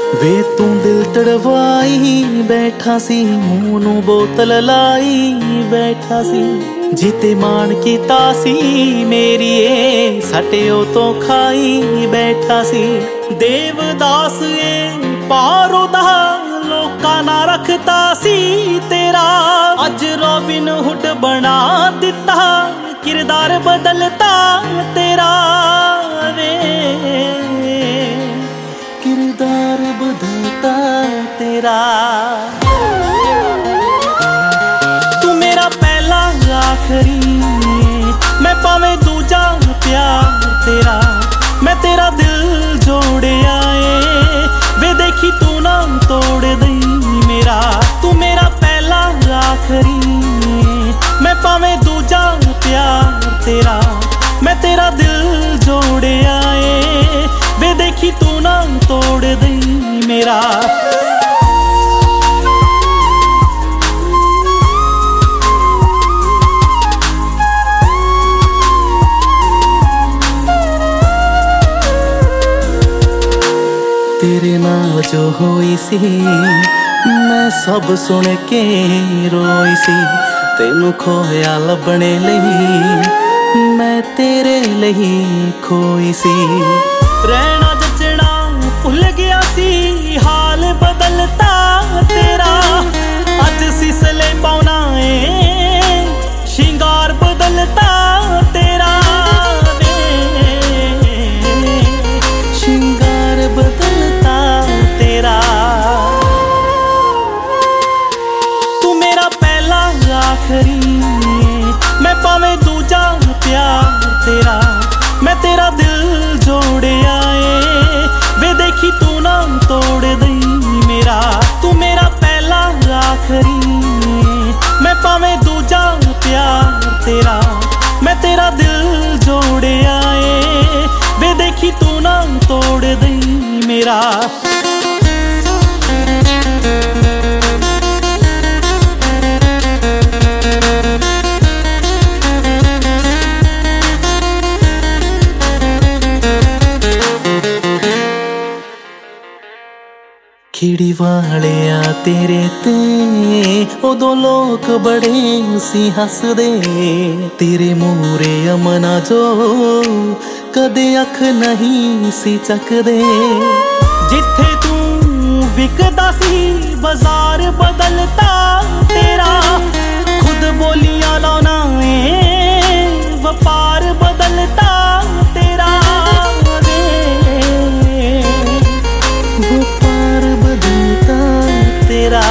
वे तू दिल तड़वाई बैठा सी, मूंह नू बोतल लाई बैठा सी। जीते मान कीता सी मेरी सटियो तो खाई बैठा सी। देवदास पारो दा लोका ना रखता सी तेरा, अज रॉबिन हुड बना दिता, किरदार बदलता तेरा वे, किरदार बदलता तेरा। तू मेरा पहला आखरी, मैं पावे दूजा प्यार तेरा, मैं तेरा दिल जोड़े आए वे, देखी तू ना तोड़ दई मेरा। तू मेरा पहला आखरी, मैं पावे दूजा प्यार तेरा, मैं तेरा दिल जोड़े आए वे, देखी तू ना तोड़ दई मेरा। तेरे नाल जो होई सी मैं सब सुन के रोई सी, तेनू खोया लभने लई मैं तेरे लई खोई सी। रहना जचना भुल गया सी, हाल बदलता तेरा, अज सिसले पाउना शिंगार बदलता तेरा वे, शिंगार बदलता तेरा। तू मेरा पहला आखरी, मैं पावे दूजा प्यार तेरा, मैं तेरा दिल जोड़े आए वे, देखी तू ना तोड़ दई मेरा। तू मेरा पहला आखरी, मैं पावे दूजा प्यार तेरा, मैं तेरा दिल जोड़े आए वे, देखी तू ना तोड़ दई मेरा। खिड़ी वाले आ तेरे ते उदों लोग बड़े सी हसदे, तेरे मूरे अमना जो कदे अख नहीं सी चकदे। जिथे तू विकदा सी बाजार बदलता तेरा, खुद बोलियां लाना व्यापार बदलता तेरा वे, व्यापार बदलता तेरा।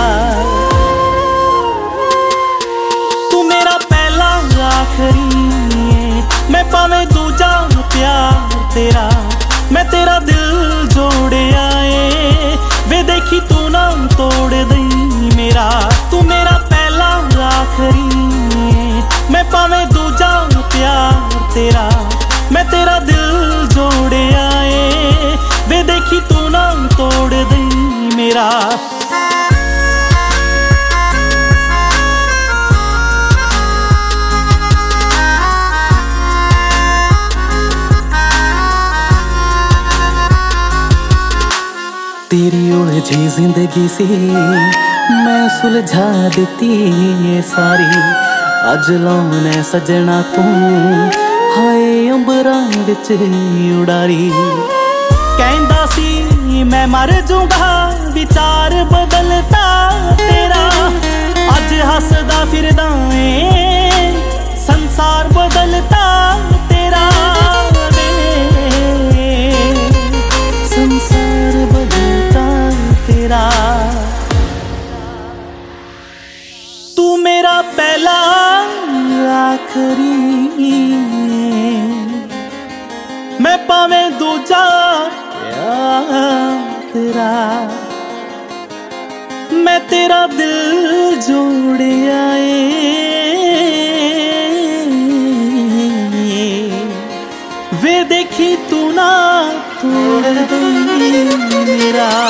तू मेरा पहला आखरी, मैं पावे दूजा प्यार तेरा, मैं तेरा दिल जोड़े आए वे, देखी तू ना तोड़ दई मेरा। तू मेरा पहला आखरी, मैं पावे दूजा प्यार तेरा, मैं तेरा दिल जोड़े आए वे, देखी तू ना तोड़ दई मेरा। तेरी उलझी जिंदगी सी मैं सुलझा देती ये सारी, अज लाउने सजना तू हाय अंबरां विच उड़ारी। कहंदा सी मैं मर जूंगा, विचार बदलता तेरा, अज हसदा फिरदा संसार बदलता तेरा वे, संसार बदलता तेरा। तू मेरा पहला आखरी, मैं पावे दूजा तेरा, मैं तेरा दिल जोड़े आए वे, देखी तू ना तोड़ दई मेरा।